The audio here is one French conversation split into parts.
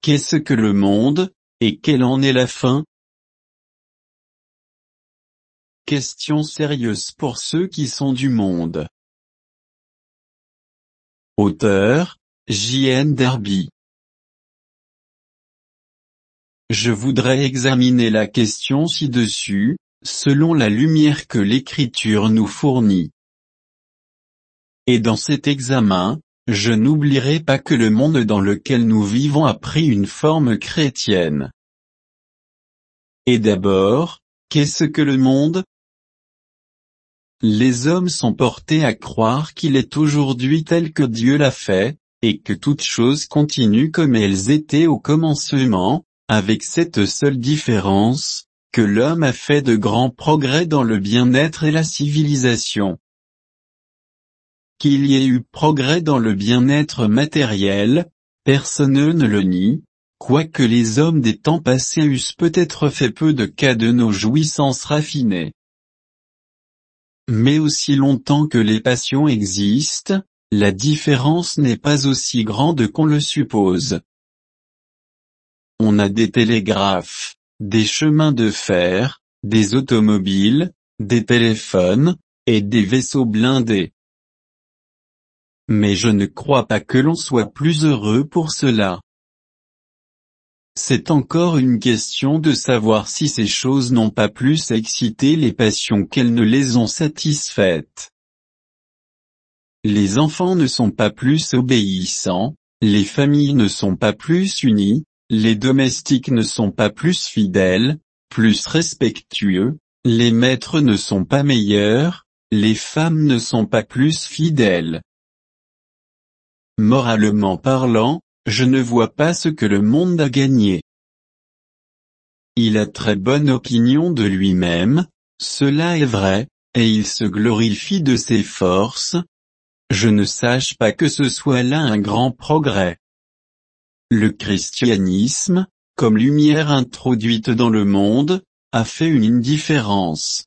Qu'est-ce que le monde, et quelle en est la fin? Question sérieuse pour ceux qui sont du monde. Auteur, J.N. Derby. Je voudrais examiner la question ci-dessus, selon la lumière que l'Écriture nous fournit. Et dans cet examen, je n'oublierai pas que le monde dans lequel nous vivons a pris une forme chrétienne. Et d'abord, qu'est-ce que le monde? Les hommes sont portés à croire qu'il est aujourd'hui tel que Dieu l'a fait, et que toutes choses continuent comme elles étaient au commencement, avec cette seule différence, que l'homme a fait de grands progrès dans le bien-être et la civilisation. Qu'il y ait eu progrès dans le bien-être matériel, personne ne le nie, quoique les hommes des temps passés eussent peut-être fait peu de cas de nos jouissances raffinées. Mais aussi longtemps que les passions existent, la différence n'est pas aussi grande qu'on le suppose. On a des télégraphes, des chemins de fer, des automobiles, des téléphones, et des vaisseaux blindés. Mais je ne crois pas que l'on soit plus heureux pour cela. C'est encore une question de savoir si ces choses n'ont pas plus excité les passions qu'elles ne les ont satisfaites. Les enfants ne sont pas plus obéissants, les familles ne sont pas plus unies, les domestiques ne sont pas plus fidèles, plus respectueux, les maîtres ne sont pas meilleurs, les femmes ne sont pas plus fidèles. Moralement parlant, je ne vois pas ce que le monde a gagné. Il a très bonne opinion de lui-même, cela est vrai, et il se glorifie de ses forces. Je ne sache pas que ce soit là un grand progrès. Le christianisme, comme lumière introduite dans le monde, a fait une indifférence.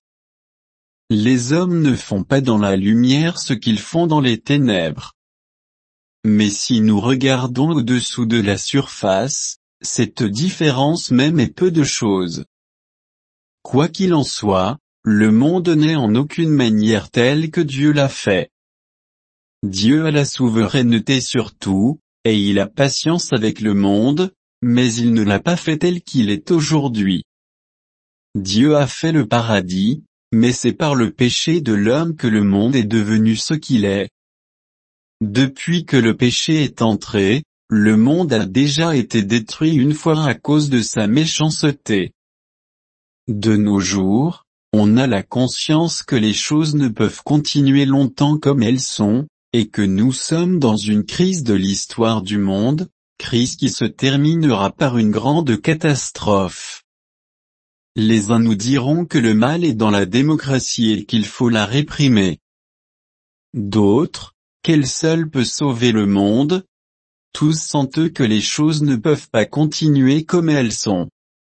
Les hommes ne font pas dans la lumière ce qu'ils font dans les ténèbres. Mais si nous regardons au-dessous de la surface, cette différence même est peu de chose. Quoi qu'il en soit, le monde n'est en aucune manière tel que Dieu l'a fait. Dieu a la souveraineté sur tout, et il a patience avec le monde, mais il ne l'a pas fait tel qu'il est aujourd'hui. Dieu a fait le paradis, mais c'est par le péché de l'homme que le monde est devenu ce qu'il est. Depuis que le péché est entré, le monde a déjà été détruit une fois à cause de sa méchanceté. De nos jours, on a la conscience que les choses ne peuvent continuer longtemps comme elles sont, et que nous sommes dans une crise de l'histoire du monde, crise qui se terminera par une grande catastrophe. Les uns nous diront que le mal est dans la démocratie et qu'il faut la réprimer. D'autres, qu'elle seule peut sauver le monde. Tous sentent que les choses ne peuvent pas continuer comme elles sont.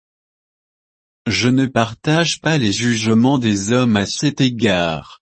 Je ne partage pas les jugements des hommes à cet égard.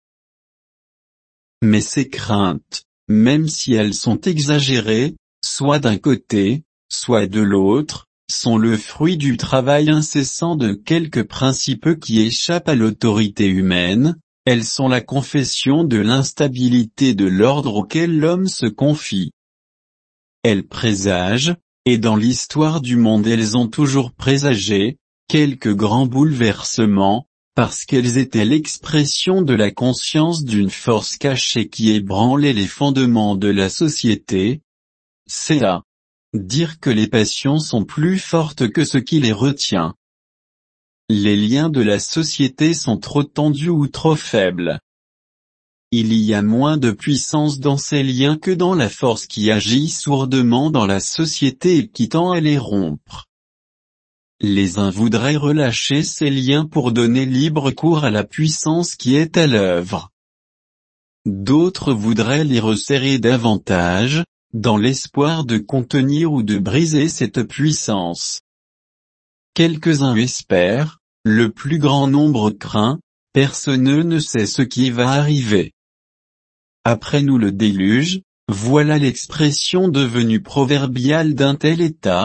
Mais ces craintes, même si elles sont exagérées, soit d'un côté, soit de l'autre, sont le fruit du travail incessant de quelques principes qui échappent à l'autorité humaine. Elles sont la confession de l'instabilité de l'ordre auquel l'homme se confie. Elles présagent, et dans l'histoire du monde elles ont toujours présagé, quelques grands bouleversements, parce qu'elles étaient l'expression de la conscience d'une force cachée qui ébranlait les fondements de la société. C'est à dire que les passions sont plus fortes que ce qui les retient. Les liens de la société sont trop tendus ou trop faibles. Il y a moins de puissance dans ces liens que dans la force qui agit sourdement dans la société et qui tend à les rompre. Les uns voudraient relâcher ces liens pour donner libre cours à la puissance qui est à l'œuvre. D'autres voudraient les resserrer davantage, dans l'espoir de contenir ou de briser cette puissance. Quelques-uns espèrent, le plus grand nombre craint, personne ne sait ce qui va arriver. Après nous le déluge, voilà l'expression devenue proverbiale d'un tel état,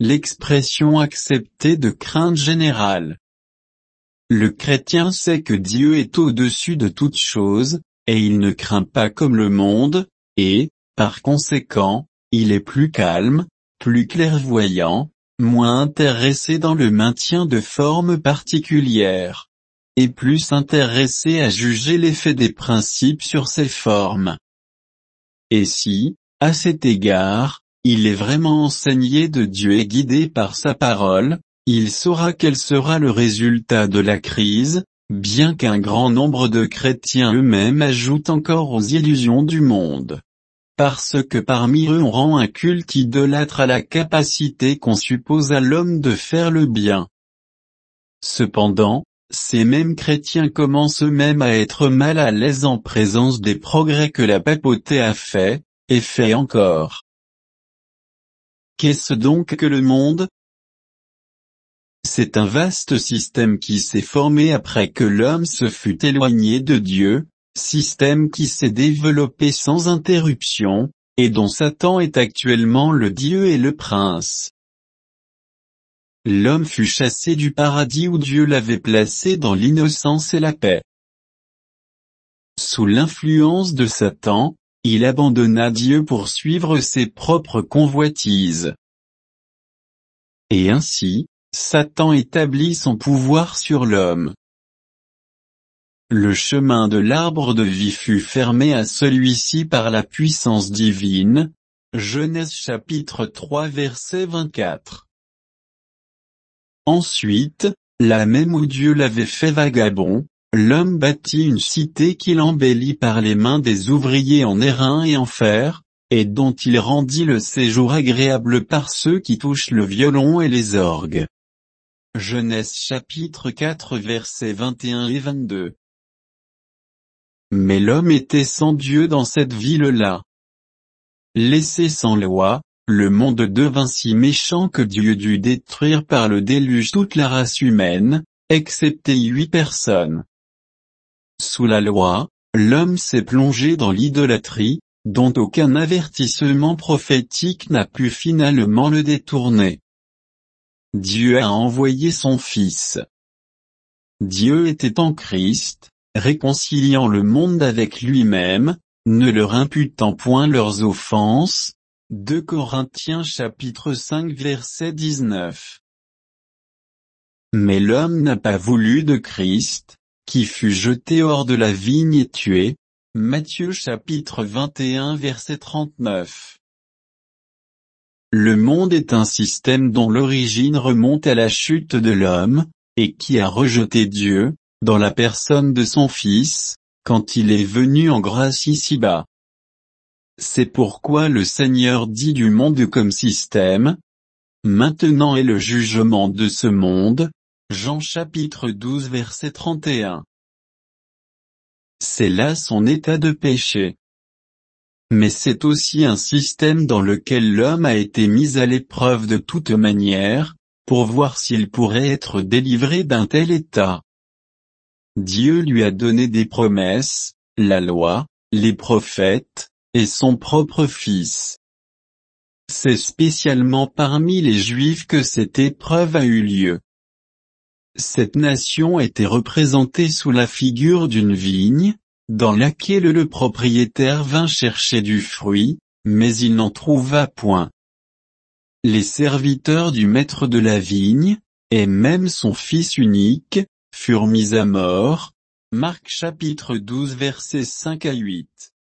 l'expression acceptée de crainte générale. Le chrétien sait que Dieu est au-dessus de toute chose, et il ne craint pas comme le monde, et, par conséquent, il est plus calme, plus clairvoyant, moins intéressé dans le maintien de formes particulières, et plus intéressé à juger l'effet des principes sur ces formes. Et si, à cet égard, il est vraiment enseigné de Dieu et guidé par sa parole, il saura quel sera le résultat de la crise, bien qu'un grand nombre de chrétiens eux-mêmes ajoutent encore aux illusions du monde. Parce que parmi eux on rend un culte idolâtre à la capacité qu'on suppose à l'homme de faire le bien. Cependant, ces mêmes chrétiens commencent eux-mêmes à être mal à l'aise en présence des progrès que la papauté a fait, et fait encore. Qu'est-ce donc que le monde ? C'est un vaste système qui s'est formé après que l'homme se fut éloigné de Dieu, système qui s'est développé sans interruption, et dont Satan est actuellement le Dieu et le prince. L'homme fut chassé du paradis où Dieu l'avait placé dans l'innocence et la paix. Sous l'influence de Satan, il abandonna Dieu pour suivre ses propres convoitises. Et ainsi, Satan établit son pouvoir sur l'homme. Le chemin de l'arbre de vie fut fermé à celui-ci par la puissance divine. Genèse chapitre 3 verset 24. Ensuite, là même où Dieu l'avait fait vagabond, l'homme bâtit une cité qu'il embellit par les mains des ouvriers en airain et en fer, et dont il rendit le séjour agréable par ceux qui touchent le violon et les orgues. Genèse chapitre 4 versets 21 et 22. Mais l'homme était sans Dieu dans cette ville-là. Laissé sans loi, le monde devint si méchant que Dieu dut détruire par le déluge toute la race humaine, excepté 8 personnes. Sous la loi, l'homme s'est plongé dans l'idolâtrie, dont aucun avertissement prophétique n'a pu finalement le détourner. Dieu a envoyé son Fils. Dieu était en Christ, réconciliant le monde avec lui-même, ne leur imputant point leurs offenses. 2 Corinthiens chapitre 5 verset 19. Mais l'homme n'a pas voulu de Christ, qui fut jeté hors de la vigne et tué. Matthieu chapitre 21 verset 39. Le monde est un système dont l'origine remonte à la chute de l'homme, et qui a rejeté Dieu, dans la personne de son Fils, quand il est venu en grâce ici-bas. C'est pourquoi le Seigneur dit du monde comme système. Maintenant est le jugement de ce monde. Jean chapitre 12 verset 31. C'est là son état de péché. Mais c'est aussi un système dans lequel l'homme a été mis à l'épreuve de toute manière, pour voir s'il pourrait être délivré d'un tel état. Dieu lui a donné des promesses, la loi, les prophètes, et son propre Fils. C'est spécialement parmi les Juifs que cette épreuve a eu lieu. Cette nation était représentée sous la figure d'une vigne, dans laquelle le propriétaire vint chercher du fruit, mais il n'en trouva point. Les serviteurs du maître de la vigne, et même son fils unique, furent mis à mort. Marc chapitre 12 versets 5 à 8.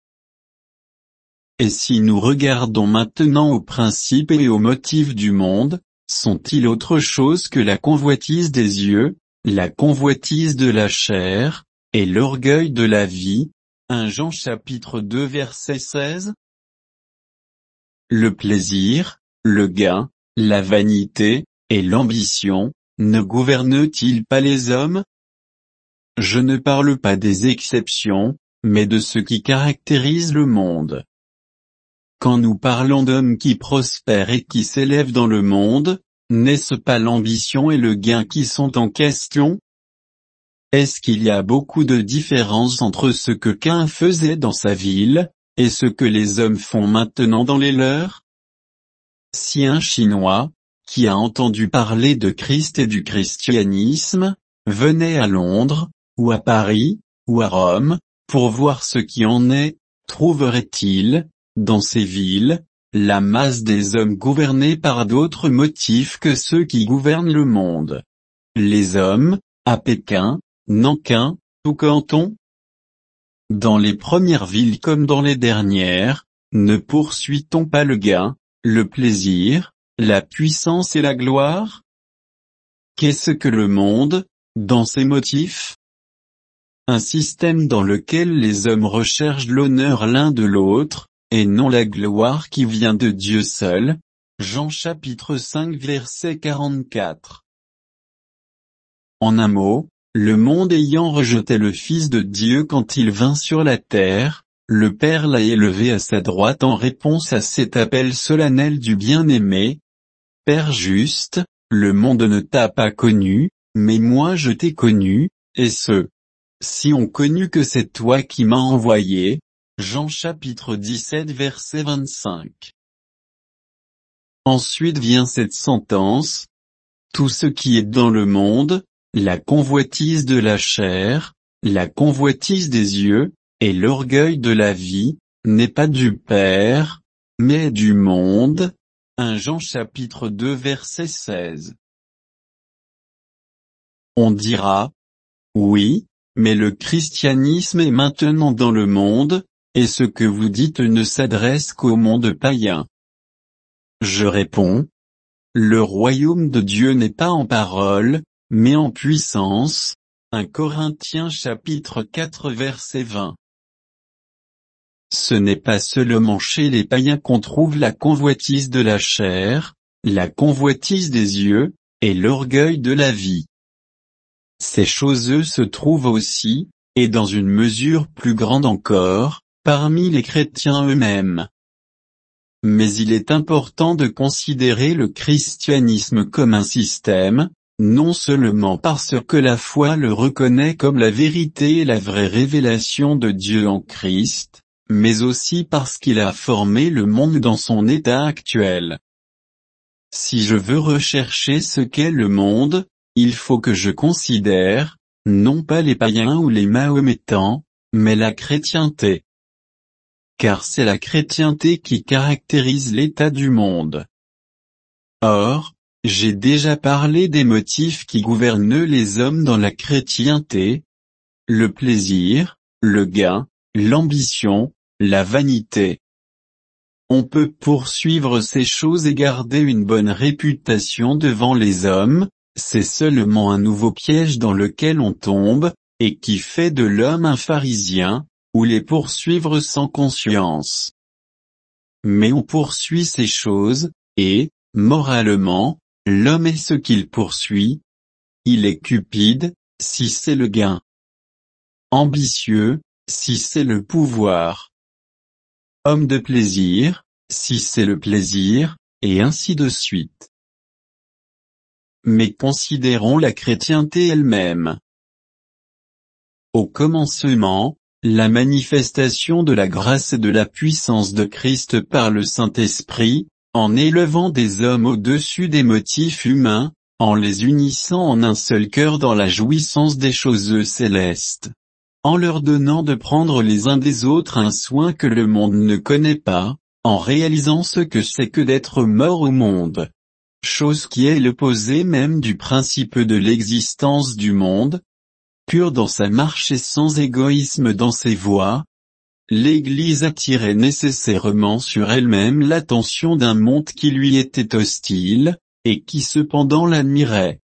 Et si nous regardons maintenant aux principes et aux motifs du monde, sont-ils autre chose que la convoitise des yeux, la convoitise de la chair, et l'orgueil de la vie? 1 Jean chapitre 2 verset 16. Le plaisir, le gain, la vanité, et l'ambition, ne gouvernent-ils pas les hommes? Je ne parle pas des exceptions, mais de ce qui caractérise le monde. Quand nous parlons d'hommes qui prospèrent et qui s'élèvent dans le monde, n'est-ce pas l'ambition et le gain qui sont en question? Est-ce qu'il y a beaucoup de différence entre ce que Caïn faisait dans sa ville, et ce que les hommes font maintenant dans les leurs? Si un Chinois, qui a entendu parler de Christ et du christianisme, venait à Londres, ou à Paris, ou à Rome, pour voir ce qui en est, trouverait-il, dans ces villes, la masse des hommes gouvernés par d'autres motifs que ceux qui gouvernent le monde? Les hommes, à Pékin, Nankin, ou Canton? Dans les premières villes comme dans les dernières, ne poursuit-on pas le gain, le plaisir, la puissance et la gloire? Qu'est-ce que le monde, dans ses motifs? Un système dans lequel les hommes recherchent l'honneur l'un de l'autre, et non la gloire qui vient de Dieu seul. Jean chapitre 5 verset 44. En un mot, le monde ayant rejeté le Fils de Dieu quand il vint sur la terre, le Père l'a élevé à sa droite en réponse à cet appel solennel du bien-aimé. Père juste, le monde ne t'a pas connu, mais moi je t'ai connu, et si on connu que c'est toi qui m'as envoyé. Jean chapitre 17 verset 25. Ensuite vient cette sentence. Tout ce qui est dans le monde, la convoitise de la chair, la convoitise des yeux, et l'orgueil de la vie, n'est pas du Père, mais du monde. 1 Jean chapitre 2 verset 16. On dira, oui, mais le christianisme est maintenant dans le monde, et ce que vous dites ne s'adresse qu'au monde païen. Je réponds, le royaume de Dieu n'est pas en parole, mais en puissance. 1 Corinthiens chapitre 4 verset 20. Ce n'est pas seulement chez les païens qu'on trouve la convoitise de la chair, la convoitise des yeux, et l'orgueil de la vie. Ces choses se trouvent aussi, et dans une mesure plus grande encore, parmi les chrétiens eux-mêmes. Mais il est important de considérer le christianisme comme un système, non seulement parce que la foi le reconnaît comme la vérité et la vraie révélation de Dieu en Christ, mais aussi parce qu'il a formé le monde dans son état actuel. Si je veux rechercher ce qu'est le monde, il faut que je considère, non pas les païens ou les mahométans, mais la chrétienté. Car c'est la chrétienté qui caractérise l'état du monde. Or, j'ai déjà parlé des motifs qui gouvernent les hommes dans la chrétienté. Le plaisir, le gain, l'ambition, la vanité. On peut poursuivre ces choses et garder une bonne réputation devant les hommes, c'est seulement un nouveau piège dans lequel on tombe, et qui fait de l'homme un pharisien, ou les poursuivre sans conscience. Mais on poursuit ces choses, et, moralement, l'homme est ce qu'il poursuit. Il est cupide, si c'est le gain. Ambitieux, si c'est le pouvoir. Homme de plaisir, si c'est le plaisir, et ainsi de suite. Mais considérons la chrétienté elle-même. Au commencement, la manifestation de la grâce et de la puissance de Christ par le Saint-Esprit, en élevant des hommes au-dessus des motifs humains, en les unissant en un seul cœur dans la jouissance des choses célestes. En leur donnant de prendre les uns des autres un soin que le monde ne connaît pas, en réalisant ce que c'est que d'être mort au monde. Chose qui est l'opposé même du principe de l'existence du monde. Pure dans sa marche et sans égoïsme dans ses voies, l'Église attirait nécessairement sur elle-même l'attention d'un monde qui lui était hostile, et qui cependant l'admirait.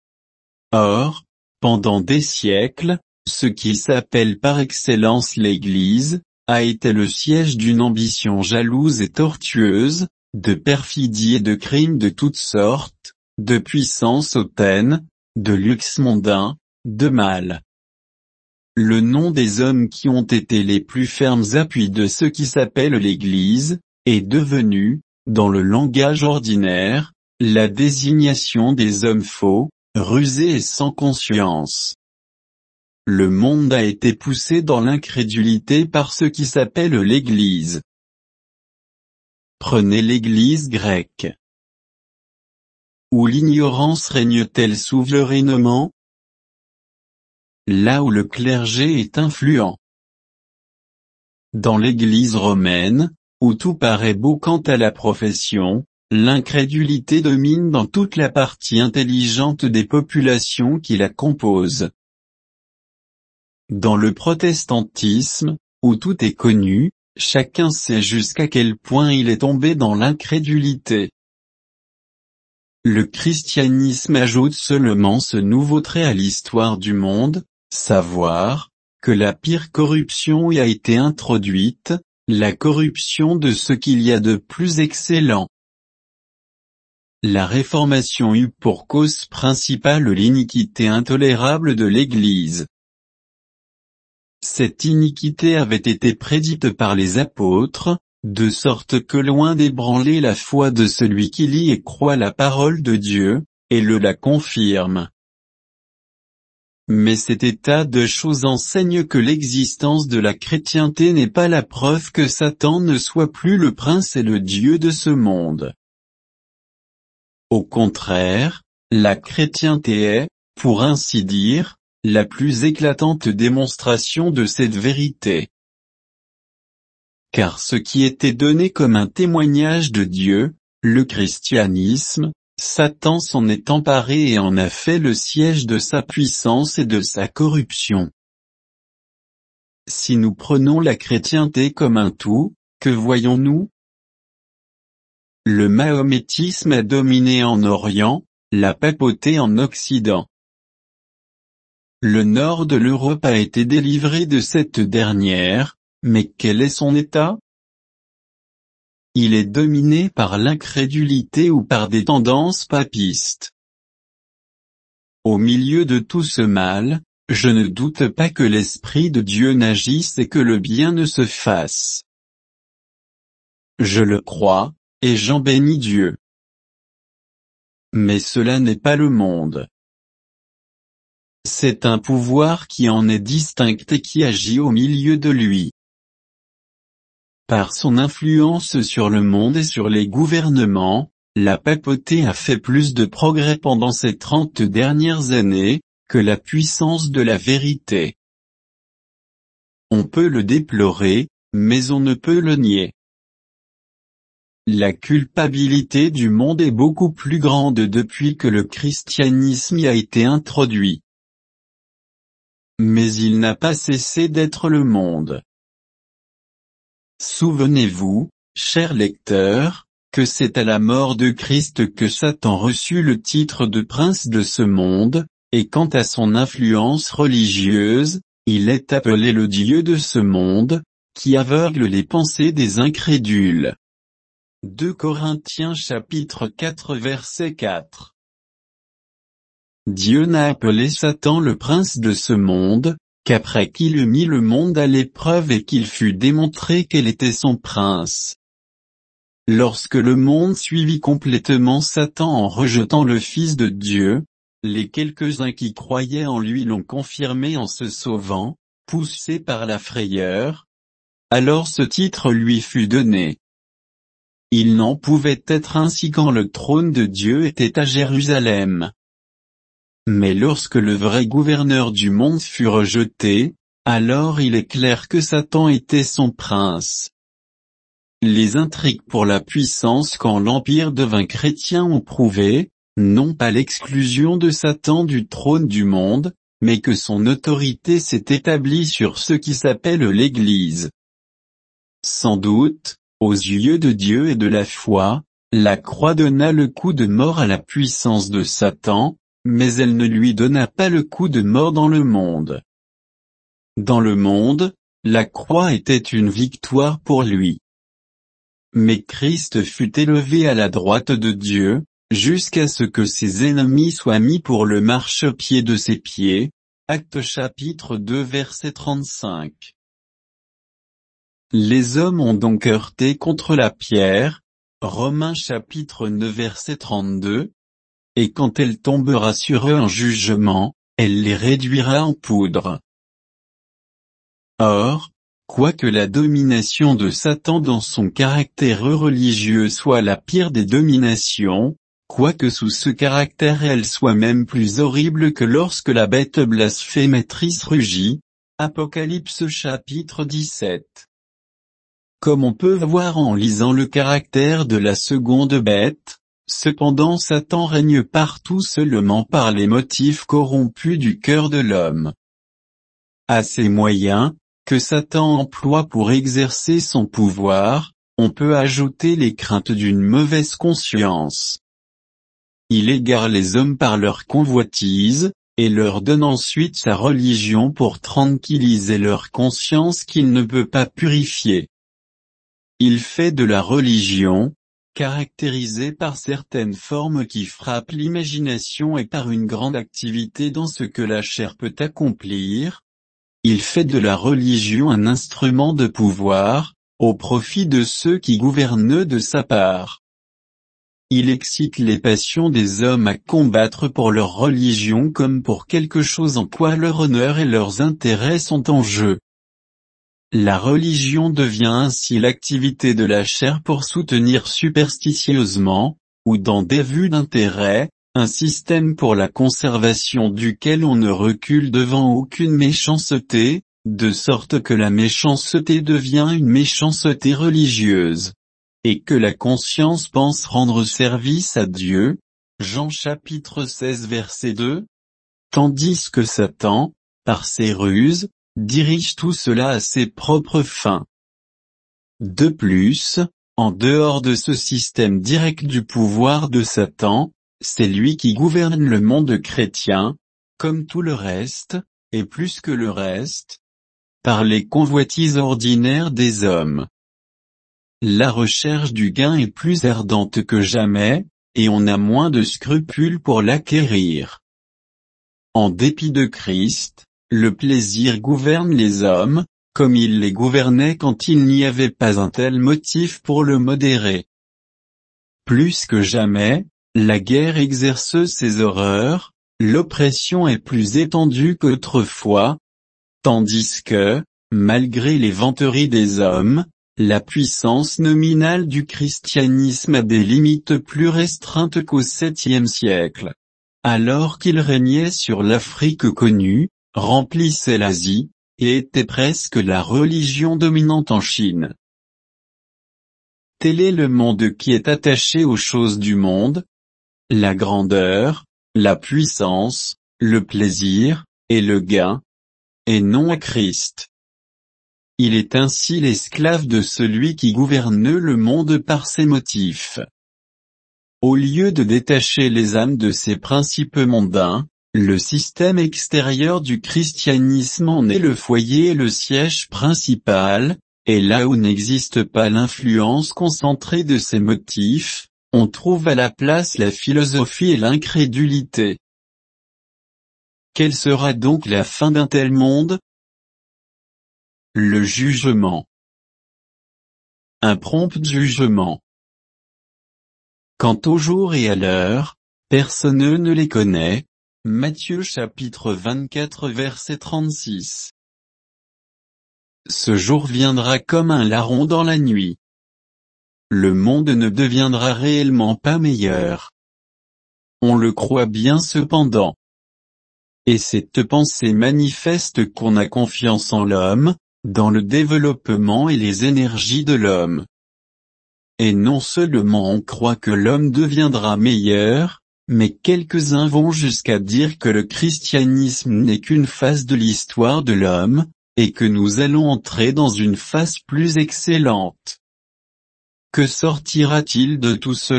Or, pendant des siècles, ce qui s'appelle par excellence l'Église, a été le siège d'une ambition jalouse et tortueuse, de perfidie et de crimes de toutes sortes, de puissance hautaine, de luxe mondain, de mal. Le nom des hommes qui ont été les plus fermes appuis de ce qui s'appelle l'Église, est devenu, dans le langage ordinaire, la désignation des hommes faux, rusés et sans conscience. Le monde a été poussé dans l'incrédulité par ce qui s'appelle l'Église. Prenez l'Église grecque. où l'ignorance règne-t-elle souverainement? Là où le clergé est influent. Dans l'Église romaine, où tout paraît beau quant à la profession, l'incrédulité domine dans toute la partie intelligente des populations qui la composent. Dans le protestantisme, où tout est connu, chacun sait jusqu'à quel point il est tombé dans l'incrédulité. Le christianisme ajoute seulement ce nouveau trait à l'histoire du monde, savoir, que la pire corruption y a été introduite, la corruption de ce qu'il y a de plus excellent. La Réformation eut pour cause principale l'iniquité intolérable de l'Église. Cette iniquité avait été prédite par les apôtres, de sorte que loin d'ébranler la foi de celui qui lit et croit la parole de Dieu, et la confirme. Mais cet état de choses enseigne que l'existence de la chrétienté n'est pas la preuve que Satan ne soit plus le prince et le Dieu de ce monde. Au contraire, la chrétienté est, pour ainsi dire, la plus éclatante démonstration de cette vérité. Car ce qui était donné comme un témoignage de Dieu, le christianisme, Satan s'en est emparé et en a fait le siège de sa puissance et de sa corruption. Si nous prenons la chrétienté comme un tout, que voyons-nous? Le mahométisme a dominé en Orient, la papauté en Occident. Le nord de l'Europe a été délivré de cette dernière, mais quel est son état? Il est dominé par l'incrédulité ou par des tendances papistes. Au milieu de tout ce mal, je ne doute pas que l'Esprit de Dieu n'agisse et que le bien ne se fasse. Je le crois, et j'en bénis Dieu. Mais cela n'est pas le monde. C'est un pouvoir qui en est distinct et qui agit au milieu de lui. Par son influence sur le monde et sur les gouvernements, la papauté a fait plus de progrès pendant ces 30 dernières années, que la puissance de la vérité. On peut le déplorer, mais on ne peut le nier. La culpabilité du monde est beaucoup plus grande depuis que le christianisme y a été introduit. Mais il n'a pas cessé d'être le monde. Souvenez-vous, chers lecteurs, que c'est à la mort de Christ que Satan reçut le titre de prince de ce monde, et quant à son influence religieuse, il est appelé le Dieu de ce monde, qui aveugle les pensées des incrédules. 2 Corinthiens chapitre 4 verset 4. Dieu n'a appelé Satan le prince de ce monde, qu'après qu'il eut mis le monde à l'épreuve et qu'il fut démontré quel était son prince. Lorsque le monde suivit complètement Satan en rejetant le Fils de Dieu, les quelques-uns qui croyaient en lui l'ont confirmé en se sauvant, poussés par la frayeur. Alors ce titre lui fut donné. Il n'en pouvait être ainsi quand le trône de Dieu était à Jérusalem. Mais lorsque le vrai gouverneur du monde fut rejeté, alors il est clair que Satan était son prince. Les intrigues pour la puissance quand l'Empire devint chrétien ont prouvé, non pas l'exclusion de Satan du trône du monde, mais que son autorité s'est établie sur ce qui s'appelle l'Église. Sans doute, aux yeux de Dieu et de la foi, la croix donna le coup de mort à la puissance de Satan, mais elle ne lui donna pas le coup de mort dans le monde. Dans le monde, la croix était une victoire pour lui. Mais Christ fut élevé à la droite de Dieu, jusqu'à ce que ses ennemis soient mis pour le marchepied de ses pieds. Actes chapitre 2 verset 35. Les hommes ont donc heurté contre la pierre, Romains chapitre 9 verset 32, et quand elle tombera sur eux en jugement, elle les réduira en poudre. Or, quoique la domination de Satan dans son caractère religieux soit la pire des dominations, quoique sous ce caractère elle soit même plus horrible que lorsque la bête blasphématrice rugit. Apocalypse chapitre 17. Comme on peut voir en lisant le caractère de la seconde bête, cependant Satan règne partout seulement par les motifs corrompus du cœur de l'homme. À ces moyens, que Satan emploie pour exercer son pouvoir, on peut ajouter les craintes d'une mauvaise conscience. Il égare les hommes par leur convoitise, et leur donne ensuite sa religion pour tranquilliser leur conscience qu'il ne peut pas purifier. Il fait de la religion, caractérisée par certaines formes qui frappent l'imagination et par une grande activité dans ce que la chair peut accomplir. Il fait de la religion un instrument de pouvoir, au profit de ceux qui gouvernent de sa part. Il excite les passions des hommes à combattre pour leur religion comme pour quelque chose en quoi leur honneur et leurs intérêts sont en jeu. La religion devient ainsi l'activité de la chair pour soutenir superstitieusement, ou dans des vues d'intérêt, un système pour la conservation duquel on ne recule devant aucune méchanceté, de sorte que la méchanceté devient une méchanceté religieuse. Et que la conscience pense rendre service à Dieu. Jean chapitre 16 verset 2. Tandis que Satan, par ses ruses, dirige tout cela à ses propres fins. De plus, en dehors de ce système direct du pouvoir de Satan, c'est lui qui gouverne le monde chrétien, comme tout le reste, et plus que le reste, par les convoitises ordinaires des hommes. La recherche du gain est plus ardente que jamais, et on a moins de scrupules pour l'acquérir. En dépit de Christ, le plaisir gouverne les hommes, comme il les gouvernait quand il n'y avait pas un tel motif pour le modérer. Plus que jamais, la guerre exerce ses horreurs, l'oppression est plus étendue qu'autrefois, tandis que, malgré les vanteries des hommes, la puissance nominale du christianisme a des limites plus restreintes qu'au 7e siècle. Alors qu'il régnait sur l'Afrique connue, remplissait l'Asie, et était presque la religion dominante en Chine. Tel est le monde qui est attaché aux choses du monde, la grandeur, la puissance, le plaisir, et le gain, et non à Christ. Il est ainsi l'esclave de celui qui gouverne le monde par ses motifs. Au lieu de détacher les âmes de ces principes mondains, le système extérieur du christianisme en est le foyer et le siège principal, et là où n'existe pas l'influence concentrée de ces motifs, on trouve à la place la philosophie et l'incrédulité. Quelle sera donc la fin d'un tel monde ? Le jugement. Un prompt jugement. Quant au jour et à l'heure, personne ne les connaît. Matthieu chapitre 24 verset 36. Ce jour viendra comme un larron dans la nuit. Le monde ne deviendra réellement pas meilleur. On le croit bien cependant. Et cette pensée manifeste qu'on a confiance en l'homme, dans le développement et les énergies de l'homme. Et non seulement on croit que l'homme deviendra meilleur, mais quelques-uns vont jusqu'à dire que le christianisme n'est qu'une phase de l'histoire de l'homme, et que nous allons entrer dans une phase plus excellente. Que sortira-t-il de tout cela ?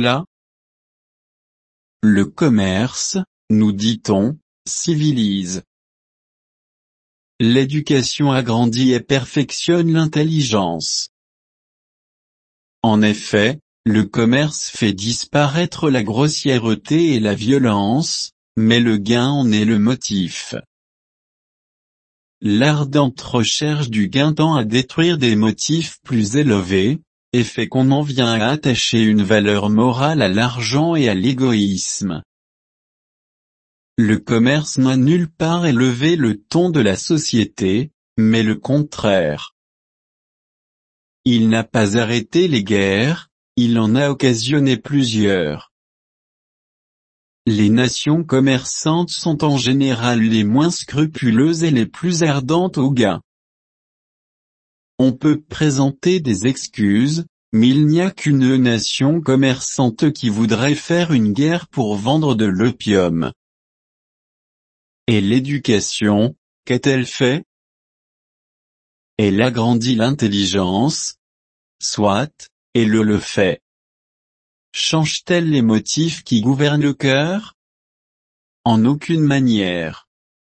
Le commerce, nous dit-on, civilise. L'éducation agrandit et perfectionne l'intelligence. En effet, le commerce fait disparaître la grossièreté et la violence, mais le gain en est le motif. L'ardente recherche du gain tend à détruire des motifs plus élevés, et fait qu'on en vient à attacher une valeur morale à l'argent et à l'égoïsme. Le commerce n'a nulle part élevé le ton de la société, mais le contraire. Il n'a pas arrêté les guerres, il en a occasionné plusieurs. Les nations commerçantes sont en général les moins scrupuleuses et les plus ardentes au gain. On peut présenter des excuses, mais il n'y a qu'une nation commerçante qui voudrait faire une guerre pour vendre de l'opium. Et l'éducation, qu'a-t-elle fait? Elle agrandit l'intelligence. Soit, et le fait. Change-t-elle les motifs qui gouvernent le cœur? En aucune manière.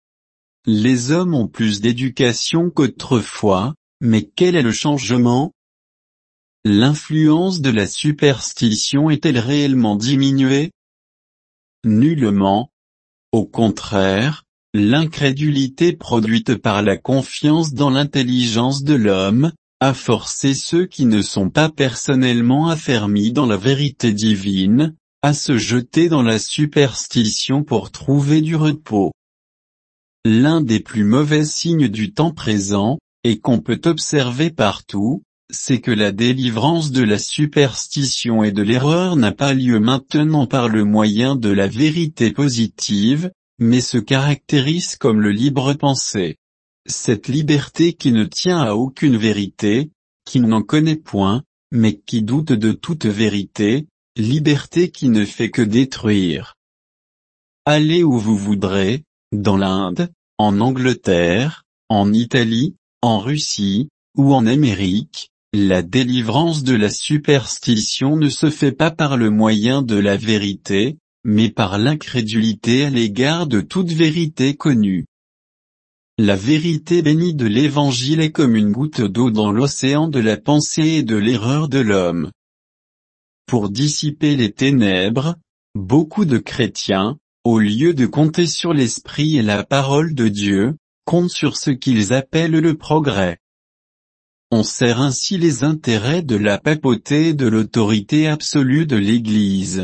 Les hommes ont plus d'éducation qu'autrefois, mais quel est le changement? L'influence de la superstition est-elle réellement diminuée? Nullement. Au contraire, l'incrédulité produite par la confiance dans l'intelligence de l'homme, a forcé ceux qui ne sont pas personnellement affermis dans la vérité divine, à se jeter dans la superstition pour trouver du repos. L'un des plus mauvais signes du temps présent, et qu'on peut observer partout, c'est que la délivrance de la superstition et de l'erreur n'a pas lieu maintenant par le moyen de la vérité positive, mais se caractérise comme le libre pensée. Cette liberté qui ne tient à aucune vérité, qui n'en connaît point, mais qui doute de toute vérité, liberté qui ne fait que détruire. Allez où vous voudrez, dans l'Inde, en Angleterre, en Italie, en Russie, ou en Amérique, la délivrance de la superstition ne se fait pas par le moyen de la vérité, mais par l'incrédulité à l'égard de toute vérité connue. La vérité bénie de l'Évangile est comme une goutte d'eau dans l'océan de la pensée et de l'erreur de l'homme. Pour dissiper les ténèbres, beaucoup de chrétiens, au lieu de compter sur l'Esprit et la parole de Dieu, comptent sur ce qu'ils appellent le progrès. On sert ainsi les intérêts de la papauté et de l'autorité absolue de l'Église.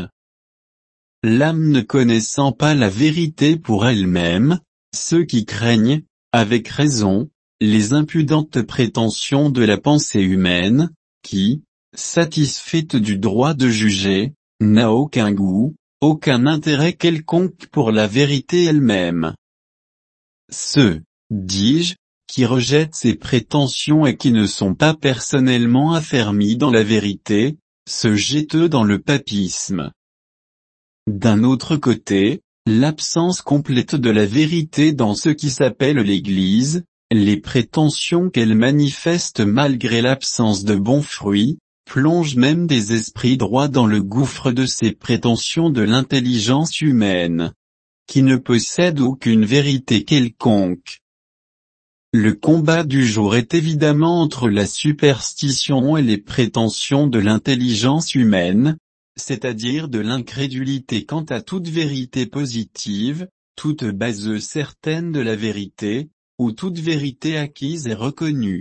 L'âme ne connaissant pas la vérité pour elle-même, ceux qui craignent, avec raison, les impudentes prétentions de la pensée humaine, qui, satisfaite du droit de juger, n'a aucun goût, aucun intérêt quelconque pour la vérité elle-même. Ceux, dis-je, qui rejettent ces prétentions et qui ne sont pas personnellement affermis dans la vérité, se jettent dans le papisme. D'un autre côté, l'absence complète de la vérité dans ce qui s'appelle l'Église, les prétentions qu'elle manifeste malgré l'absence de bons fruits, plongent même des esprits droits dans le gouffre de ces prétentions de l'intelligence humaine, qui ne possède aucune vérité quelconque. Le combat du jour est évidemment entre la superstition et les prétentions de l'intelligence humaine, c'est-à-dire de l'incrédulité quant à toute vérité positive, toute base certaine de la vérité, ou toute vérité acquise et reconnue.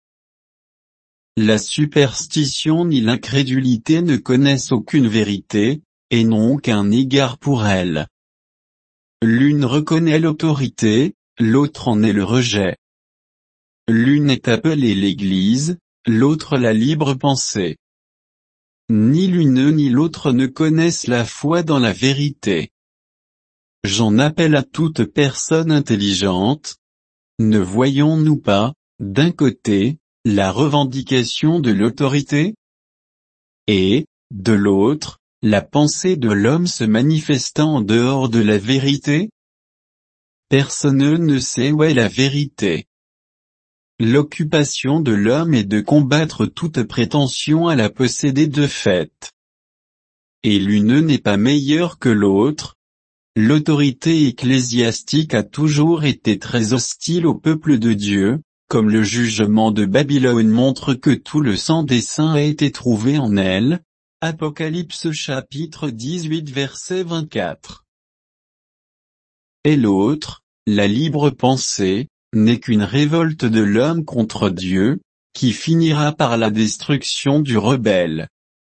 La superstition ni l'incrédulité ne connaissent aucune vérité, et n'ont aucun égard pour elle. L'une reconnaît l'autorité, l'autre en est le rejet. L'une est appelée l'Église, l'autre la libre pensée. Ni l'une ni l'autre ne connaissent la foi dans la vérité. J'en appelle à toute personne intelligente. Ne voyons-nous pas, d'un côté, la revendication de l'autorité? Et, de l'autre, la pensée de l'homme se manifestant en dehors de la vérité? Personne ne sait où est la vérité. L'occupation de l'homme est de combattre toute prétention à la posséder de fait. Et l'une n'est pas meilleure que l'autre. L'autorité ecclésiastique a toujours été très hostile au peuple de Dieu, comme le jugement de Babylone montre que tout le sang des saints a été trouvé en elle. Apocalypse chapitre 18 verset 24. Et l'autre, la libre pensée, n'est qu'une révolte de l'homme contre Dieu, qui finira par la destruction du rebelle.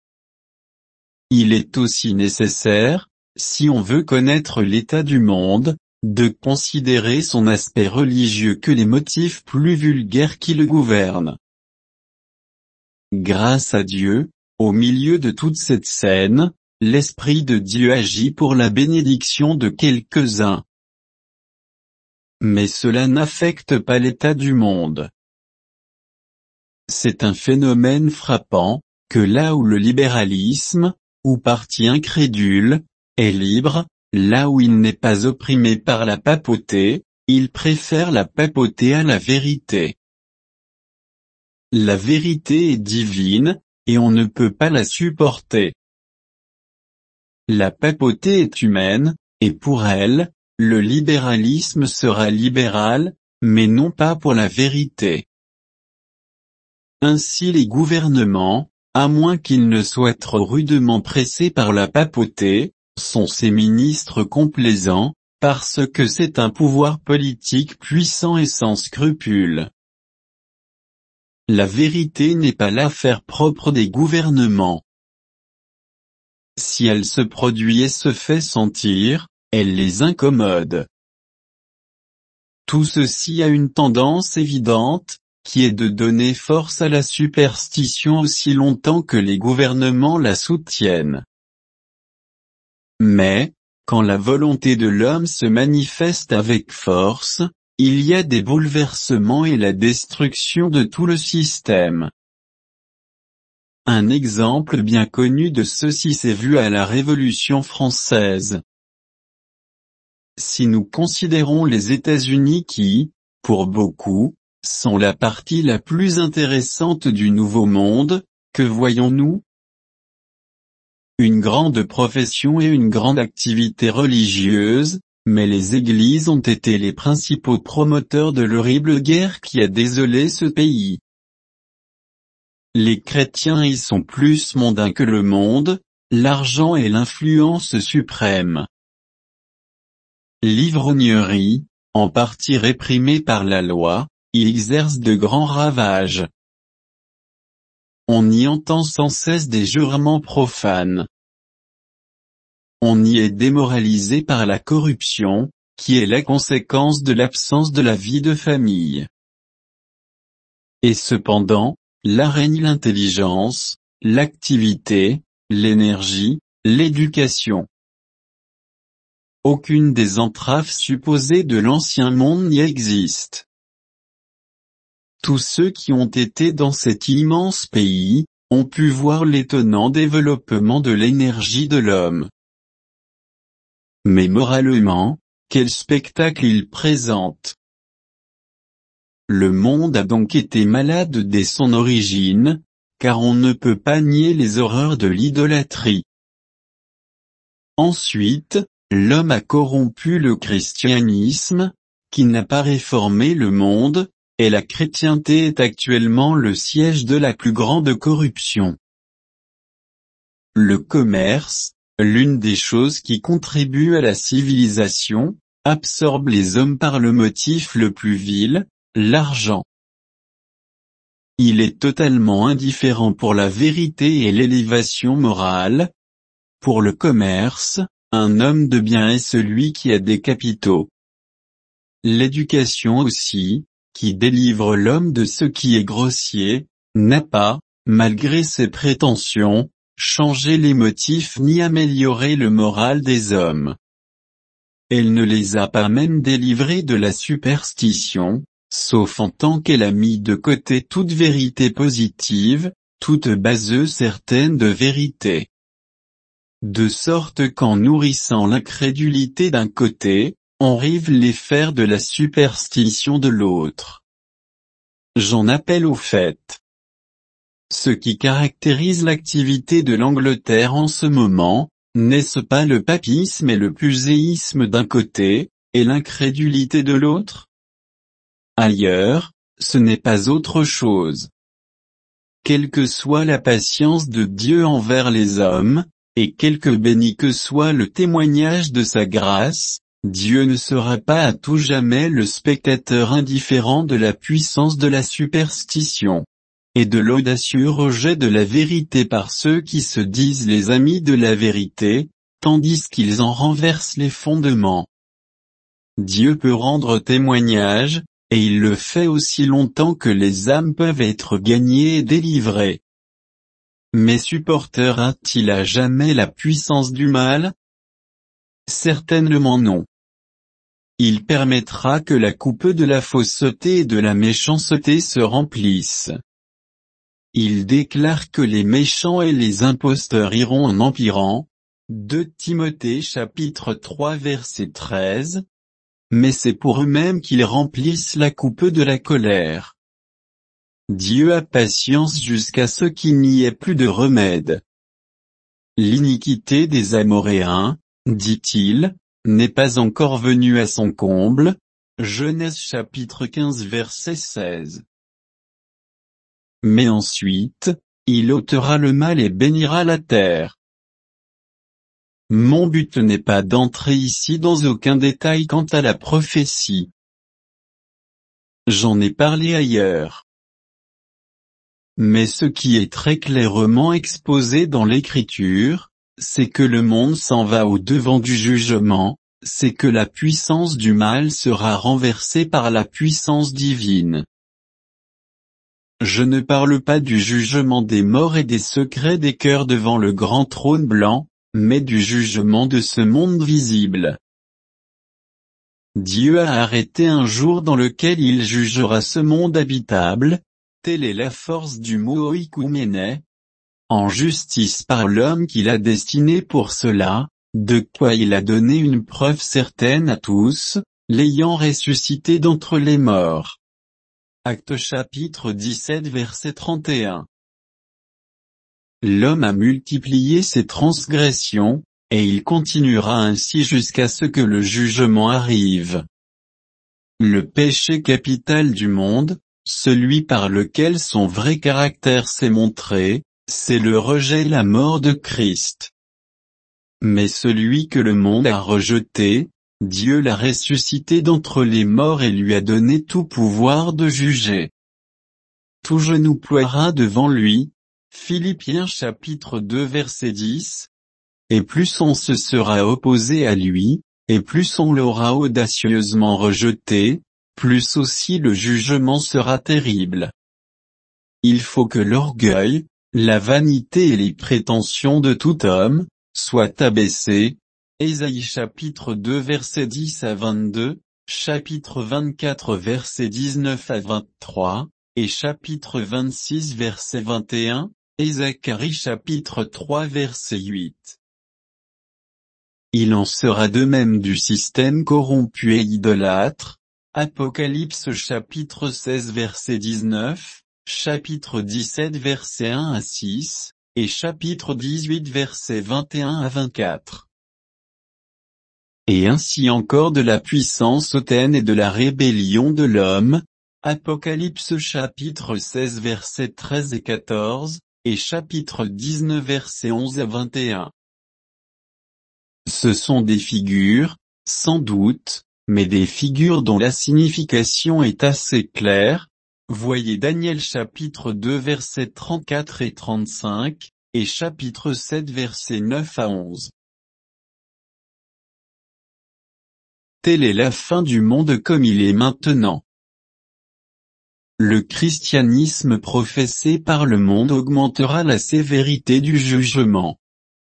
Il est aussi nécessaire, si on veut connaître l'état du monde, de considérer son aspect religieux que les motifs plus vulgaires qui le gouvernent. Grâce à Dieu, au milieu de toute cette scène, l'Esprit de Dieu agit pour la bénédiction de quelques-uns. Mais cela n'affecte pas l'état du monde. C'est un phénomène frappant, que là où le libéralisme, ou parti incrédule, est libre, là où il n'est pas opprimé par la papauté, il préfère la papauté à la vérité. La vérité est divine, et on ne peut pas la supporter. La papauté est humaine, et pour elle, le libéralisme sera libéral, mais non pas pour la vérité. Ainsi les gouvernements, à moins qu'ils ne soient trop rudement pressés par la papauté, sont ses ministres complaisants, parce que c'est un pouvoir politique puissant et sans scrupules. La vérité n'est pas l'affaire propre des gouvernements. Si elle se produit et se fait sentir, elle les incommode. Tout ceci a une tendance évidente, qui est de donner force à la superstition aussi longtemps que les gouvernements la soutiennent. Mais, quand la volonté de l'homme se manifeste avec force, il y a des bouleversements et la destruction de tout le système. Un exemple bien connu de ceci s'est vu à la Révolution française. Si nous considérons les États-Unis qui, pour beaucoup, sont la partie la plus intéressante du Nouveau Monde, que voyons-nous? Une grande profession et une grande activité religieuse, mais les églises ont été les principaux promoteurs de l'horrible guerre qui a désolé ce pays. Les chrétiens y sont plus mondains que le monde, l'argent est l'influence suprême. L'ivrognerie, en partie réprimée par la loi, y exerce de grands ravages. On y entend sans cesse des jurements profanes. On y est démoralisé par la corruption, qui est la conséquence de l'absence de la vie de famille. Et cependant, là règne l'intelligence, l'activité, l'énergie, l'éducation. Aucune des entraves supposées de l'ancien monde n'y existe. Tous ceux qui ont été dans cet immense pays, ont pu voir l'étonnant développement de l'énergie de l'homme. Mais moralement, quel spectacle il présente! Le monde a donc été malade dès son origine, car on ne peut pas nier les horreurs de l'idolâtrie. Ensuite, l'homme a corrompu le christianisme, qui n'a pas réformé le monde, et la chrétienté est actuellement le siège de la plus grande corruption. Le commerce, l'une des choses qui contribuent à la civilisation, absorbe les hommes par le motif le plus vil, l'argent. Il est totalement indifférent pour la vérité et l'élévation morale. Pour le commerce, un homme de bien est celui qui a des capitaux. L'éducation aussi, qui délivre l'homme de ce qui est grossier, n'a pas, malgré ses prétentions, changé les motifs ni amélioré le moral des hommes. Elle ne les a pas même délivrés de la superstition, sauf en tant qu'elle a mis de côté toute vérité positive, toute base certaine de vérité. De sorte qu'en nourrissant l'incrédulité d'un côté, on rive les fers de la superstition de l'autre. J'en appelle au fait. Ce qui caractérise l'activité de l'Angleterre en ce moment, n'est-ce pas le papisme et le puséisme d'un côté, et l'incrédulité de l'autre? Ailleurs, ce n'est pas autre chose. Quelle que soit la patience de Dieu envers les hommes, et quelque béni que soit le témoignage de sa grâce, Dieu ne sera pas à tout jamais le spectateur indifférent de la puissance de la superstition, et de l'audacieux rejet de la vérité par ceux qui se disent les amis de la vérité, tandis qu'ils en renversent les fondements. Dieu peut rendre témoignage, et il le fait aussi longtemps que les âmes peuvent être gagnées et délivrées. mais supportera-t-il à jamais la puissance du mal? Certainement non. Il permettra que la coupe de la fausseté et de la méchanceté se remplisse. Il déclare que les méchants et les imposteurs iront en empirant. 2 Timothée chapitre 3 verset 13. Mais c'est pour eux-mêmes qu'ils remplissent la coupe de la colère. Dieu a patience jusqu'à ce qu'il n'y ait plus de remède. L'iniquité des Amoréens, dit-il, n'est pas encore venue à son comble. Genèse chapitre 15 verset 16. Mais ensuite, il ôtera le mal et bénira la terre. Mon but n'est pas d'entrer ici dans aucun détail quant à la prophétie. J'en ai parlé ailleurs. Mais ce qui est très clairement exposé dans l'Écriture, c'est que le monde s'en va au-devant du jugement, c'est que la puissance du mal sera renversée par la puissance divine. Je ne parle pas du jugement des morts et des secrets des cœurs devant le grand trône blanc, mais du jugement de ce monde visible. Dieu a arrêté un jour dans lequel il jugera ce monde habitable, telle est la force du mot oikoumene, en justice par l'homme qu'il a destiné pour cela, de quoi il a donné une preuve certaine à tous, l'ayant ressuscité d'entre les morts. Actes chapitre 17 verset 31. L'homme a multiplié ses transgressions, et il continuera ainsi jusqu'à ce que le jugement arrive. Le péché capital du monde, celui par lequel son vrai caractère s'est montré, c'est le rejet et la mort de Christ. Mais celui que le monde a rejeté, Dieu l'a ressuscité d'entre les morts et lui a donné tout pouvoir de juger. Tout genou ploiera devant lui. Philippiens chapitre 2 verset 10. Et plus on se sera opposé à lui, et plus on l'aura audacieusement rejeté, plus aussi le jugement sera terrible. Il faut que l'orgueil, la vanité et les prétentions de tout homme, soient abaissés. Ésaïe chapitre 2 verset 10 à 22, chapitre 24 verset 19 à 23, et chapitre 26 verset 21. Et Zacharie chapitre 3 verset 8. Il en sera de même du système corrompu et idolâtre. Apocalypse chapitre 16 verset 19, chapitre 17 verset 1 à 6, et chapitre 18 verset 21 à 24. Et ainsi encore de la puissance hautaine et de la rébellion de l'homme. Apocalypse chapitre 16 verset 13 et 14. Et chapitre 19 versets 11 à 21. Ce sont des figures, sans doute, mais des figures dont la signification est assez claire. Voyez Daniel chapitre 2 versets 34 et 35, et chapitre 7 versets 9 à 11. Telle est la fin du monde comme il est maintenant. Le christianisme professé par le monde augmentera la sévérité du jugement.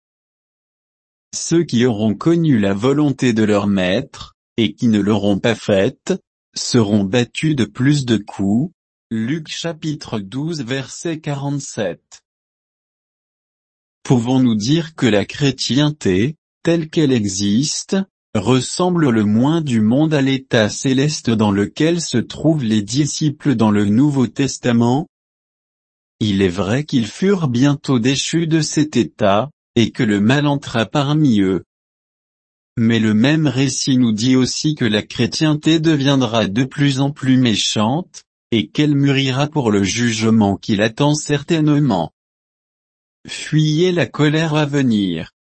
Ceux qui auront connu la volonté de leur maître, et qui ne l'auront pas faite, seront battus de plus de coups. Luc chapitre 12 verset 47. Pouvons-nous dire que la chrétienté, telle qu'elle existe, ressemble le moins du monde à l'état céleste dans lequel se trouvent les disciples dans le Nouveau Testament? Il est vrai qu'ils furent bientôt déchus de cet état, et que le mal entra parmi eux. Mais le même récit nous dit aussi que la chrétienté deviendra de plus en plus méchante, et qu'elle mûrira pour le jugement qui l'attend certainement. Fuyez la colère à venir.